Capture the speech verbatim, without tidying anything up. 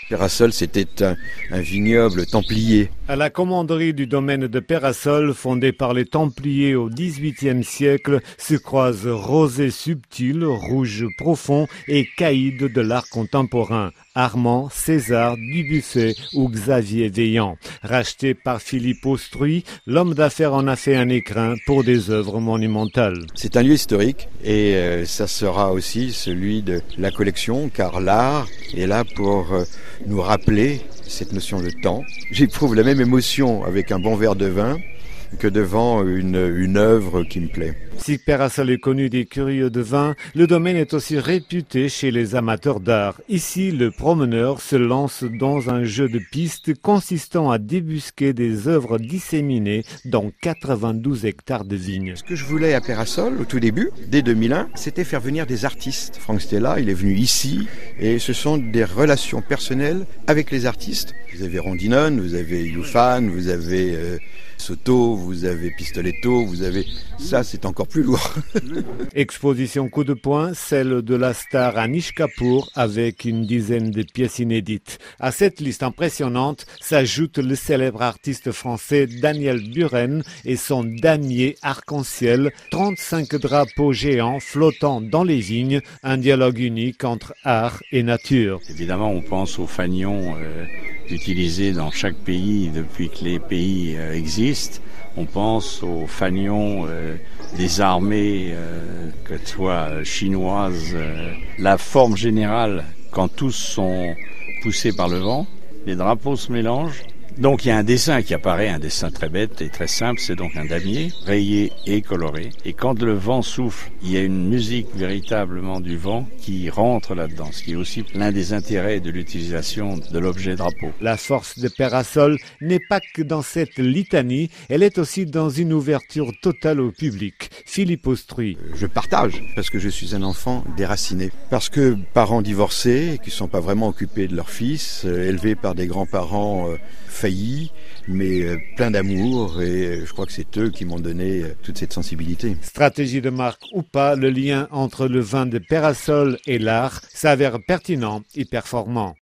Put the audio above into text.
Peyrassol, c'était un, un vignoble templier. À la commanderie du domaine de Peyrassol, fondée par les Templiers au dix-huitième siècle, se croisent rosé subtil, rouge profond et caïd de l'art contemporain. Armand, César, Dubuffet ou Xavier Veillant. Racheté par Philippe Austruy, l'homme d'affaires en a fait un écrin pour des œuvres monumentales. C'est un lieu historique et euh, ça sera aussi celui de la collection, car l'art est là pour euh, nous rappeler cette notion de temps. J'éprouve la même émotion avec un bon verre de vin que devant une, une œuvre qui me plaît. Si Peyrassol est connu des curieux de vin, le domaine est aussi réputé chez les amateurs d'art. Ici, le promeneur se lance dans un jeu de pistes consistant à débusquer des œuvres disséminées dans quatre-vingt-douze hectares de vignes. Ce que je voulais à Peyrassol, au tout début, dès deux mille un, c'était faire venir des artistes. Franck Stella, il est venu ici et ce sont des relations personnelles avec les artistes. Vous avez Rondinone, vous avez Youfan, vous avez euh, Soto, vous avez Pistoletto, vous avez... Ça, c'est encore plus lourd. Exposition coup de poing, celle de la star Anish Kapoor avec une dizaine de pièces inédites. À cette liste impressionnante s'ajoute le célèbre artiste français Daniel Buren et son damier arc-en-ciel, trente-cinq drapeaux géants flottant dans les vignes, un dialogue unique entre art et nature. Évidemment, on pense aux fanions euh, utilisés dans chaque pays depuis que les pays euh, existent. On pense aux fanions euh, des armées, euh, que ce soit chinoises. Euh, la forme générale, quand tous sont poussés par le vent, les drapeaux se mélangent. Donc il y a un dessin qui apparaît, un dessin très bête et très simple, c'est donc un damier, rayé et coloré. Et quand le vent souffle, il y a une musique véritablement du vent qui rentre là-dedans, ce qui est aussi l'un des intérêts de l'utilisation de l'objet drapeau. La force de Peyrassol n'est pas que dans cette litanie, elle est aussi dans une ouverture totale au public. Philippe Austruy. Je partage parce que je suis un enfant déraciné. Parce que parents divorcés, qui ne sont pas vraiment occupés de leur fils, euh, élevés par des grands-parents euh, faillis, mais euh, plein d'amour, et je crois que c'est eux qui m'ont donné euh, toute cette sensibilité. Stratégie de marque ou pas, le lien entre le vin de Peyrassol et l'art s'avère pertinent et performant.